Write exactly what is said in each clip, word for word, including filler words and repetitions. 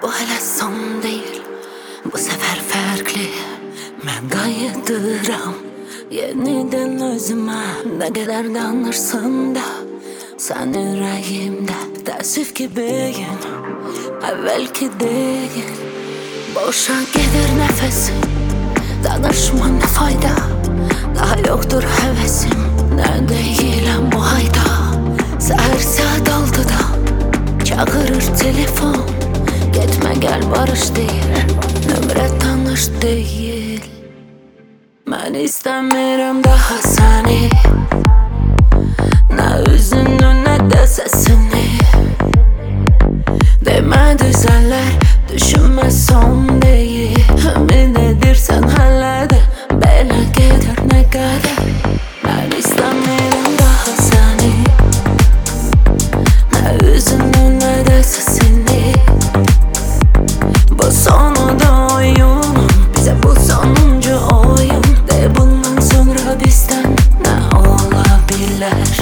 Bu hele son değil, bu sefer farklı. Ben qayıdıram yeniden özüme. Ne kadar danırsan da sen yüreğimde. Təəssüf ki beyin əvvəlki değil. Boşa gedir nəfəsim, danışma nə fayda. Daha yoktur həvəsim, nə deyiləm bu hayda. Səhər saat altıda çağırır telefon. Getmə gəl barış deyir, nömrə tanış deyil. Mən istəmirəm daha səni, nə üzünü nə də səsini. Demə düzələr, düşünmə son deyil. Ümid edirsən hələ də belə gedir nə qədər. Mən istəmirəm daha səni, nə üzünü nə də səsini. Bu sonunda oyun, bize bu sonuncu oyun. De bundan sonra bizden ne olabilir?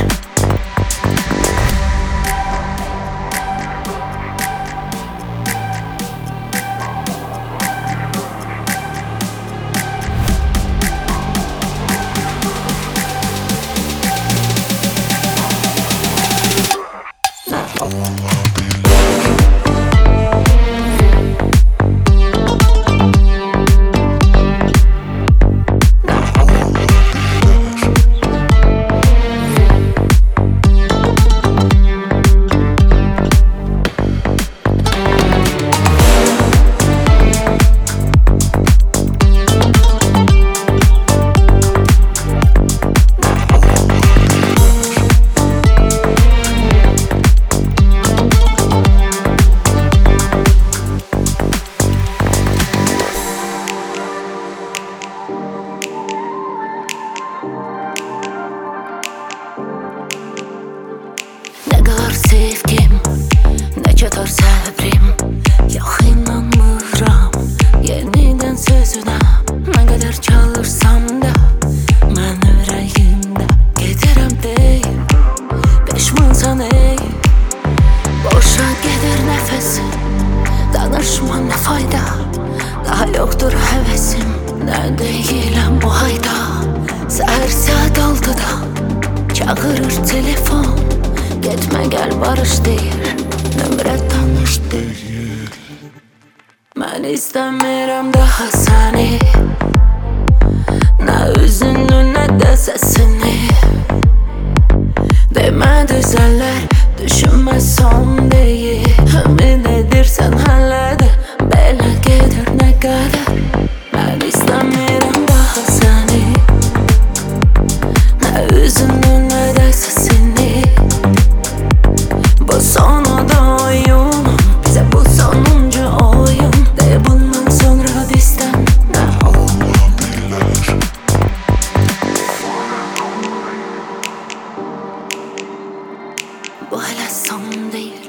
Sevgim, ne çatar səbrim. Yox inanmıram yeniden sözünə. Nə qədər çalışsam da mən ürəyimdə gedirəm deyil, peşmansan ey. Boşa gedir nəfəsim, danışma nə fayda. Daha yoktur həvəsim, nə deyiləm bu hayda. Səhər saat altıda çağırır telefon. Getmə gəl barış deyir, nömrə tanış deyil. Mən istəmirəm daha səni, nə üzünü nə də səsini. Demə düzələr, düşünmə son deyil. Ümid edirsən hələ də belə gedir nə qədər. Mən istəmirəm daha səni, nə üzünü nə də səsini. Bu sonunda oyun, bize bu sonuncu oyun. De bundan sonra bizden ne olabilir? Bu hele son değil.